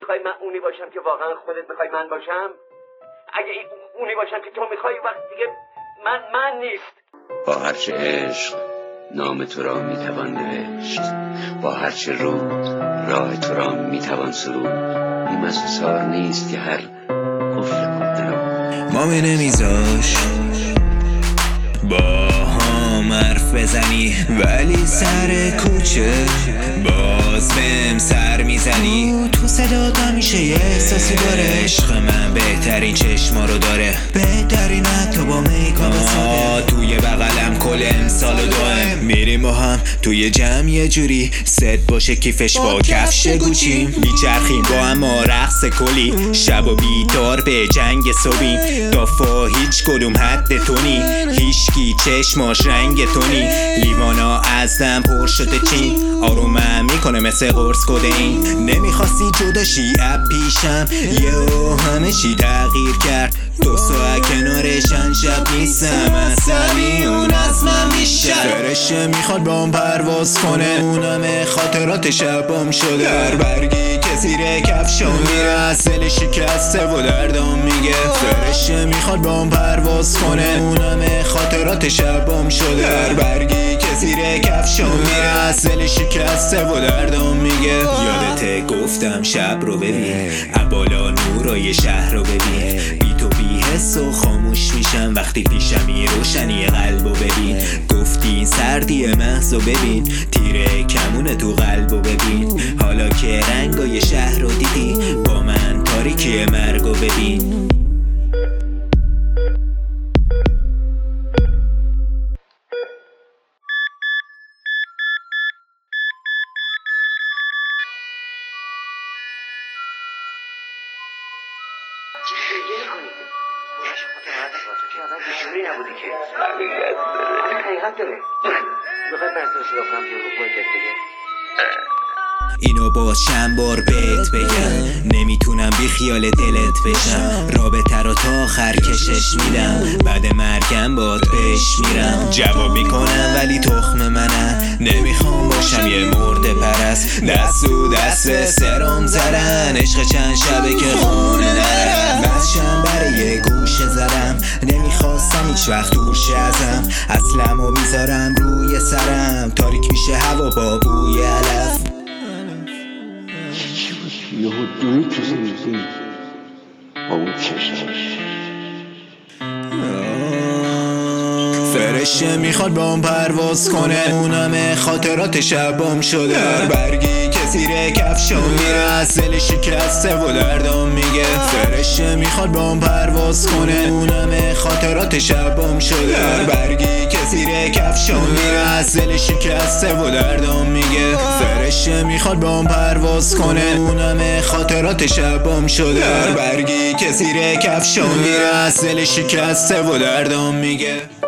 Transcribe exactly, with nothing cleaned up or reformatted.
میخوای من اونی باشم که واقعا خودت میخوای من باشم؟ اگه اونی باشم که تو میخوای وقت دیگه من من نیست. با هرچه عشق نام تو را میتوان نوشت، با هرچه رود راه تو را میتوان سرود. این مسوسار نیست که هر قفل مرده را مامی نمیذاش با هم حرف بزنی، ولی سر کوچه باز بهم سر میزنی. تو صدات همیشه یه احساسی داره، عشق من بهترین چشما رو داره، بهترین حتی با میکاپ ساده. توی بغلم کل امسال و دائم میریم با هم توی جمع یه جوری ست باشه کیفش با کفش گوچیم. میچرخیم با هم رقص کلی، شب و بیدار به جنگ صبحیم. دافا هیچ کدوم حد تونی، هیچکی چشماش رنگ تونی. لیوانا ازم پر شده چین، آرومم میکنه مثل قرص کدین. نمیخواستی جداشی اب پیشم، یهو همه چی تغییر کرد. دو ساعت کنارشن شب نیستم، اصلی اون از من بیشتر. فرشه میخواد با هم پرواز کنه، اونم خاطرات شبام شده. در برگی که زیر کفشام میره، اصل شکسته و دردام میگه. فرشه میخواد با هم پرواز کنه، اونم خاطرات شبام شده. در برگی که زیر کفشام میره، اصل شکسته و دردام میگه. یادته گفتم شب رو ببین، ابالا نورای شهر رو ببین. بی تو بی حس و خاموش میشم وقتی پیشمی، روشنی قلبو ببین. گفتی این سردی محض رو ببین، تیره کمون تو قلبو ببین. حالا که رنگای شهر رو دیدی، با من تاریکی مرگو ببین. چه خیلی کنید؟ بوش متمرد واسه که آدم بیشوری نبودی که. حقیقت داره، حقیقت داره. بخوای من تو صدا کنم که رو باید بگه. اینو باز چند بار بهت بگم، نمیتونم بی خیال دلت بشم. رابطه رو تا آخر کشش میدم، بعد مرگم باد پیش میرم. جواب میکنم ولی تخم منم، نمیخوام باشم یه مرده پرست. دست و دست سرم زدن، عشق چند شبه که خونه نرم. بچم برای یه گوشه زدم، نمیخواستم هیچ وقت دور شه ازم. اصلمو میذارم روی سرم، تاریک میشه هوا با بوی علف. یهو دوید تو زندگی با اون چشمش. فرشه میخواد با هم پرواز کنه، اونم خاطرات شبام شده. در برگی که زیر کفشام میره، اصل شکسته و دردام میگه. فرشه میخواد با هم پرواز کنه، اونم خاطرات شبام شده. در برگی که زیر کفشام میره، اصل شکسته و دردام میگه. فرشه میخواد با هم پرواز کنه، اونم خاطرات شبام شده. در برگی که زیر کفشام میره، اصل شکسته و دردام میگه.